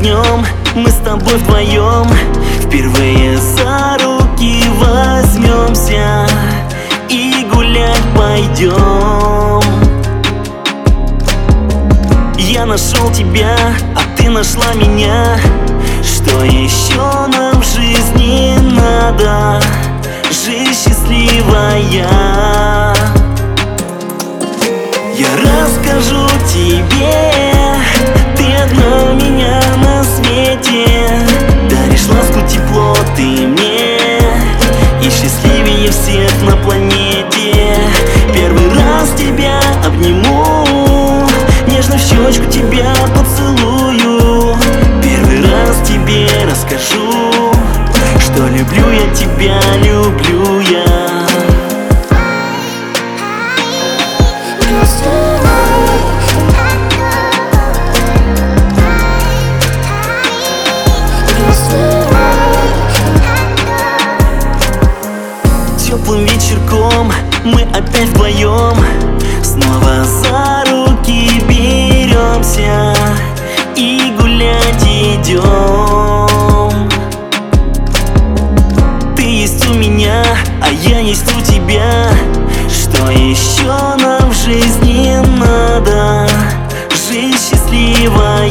днем мы с тобой вдвоем впервые за руки возьмемся и гулять пойдем. Я нашел тебя, а ты нашла меня. Что еще нам в жизни надо? Жизнь счастливая. Я расскажу тебе, ты одна у меня на свете. Даришь ласку, тепло ты мне, и счастливее всех на планете. Первый раз тебя обниму, нежно в щечку тебя поцелую. Первый раз тебе расскажу, что люблю я тебя, люблю я. Теплым вечерком мы опять вдвоем снова за руки беремся и гулять идем. Ты есть у меня, а я есть у тебя. Что еще нам в жизни надо? Жизнь счастливая.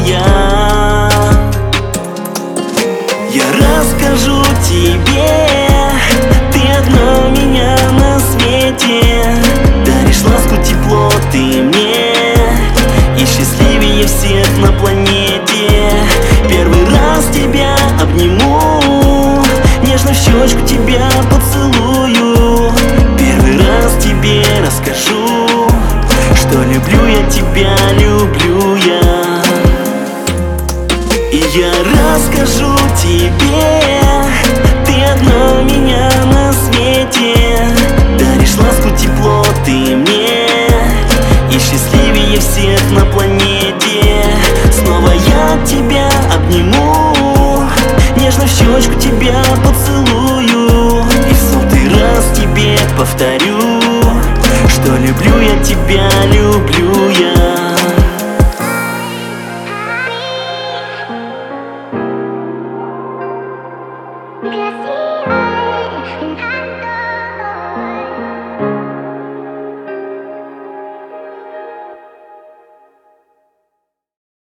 Я расскажу тебе, ты одна у меня на свете. Даришь ласку, тепло ты мне, и счастливее всех на планете. Первый раз тебя обниму, нежно в щечку тебя поцелую. Первый раз тебе расскажу, что люблю я тебя, люблю я. И я расскажу тебе, ты одна у меня на свете. Даришь ласку, тепло ты мне, и счастливее всех на планете. Снова я тебя обниму, нежно в щечку тебя поцелую. И в сотый раз тебе повторю, что люблю я тебя, люблю я.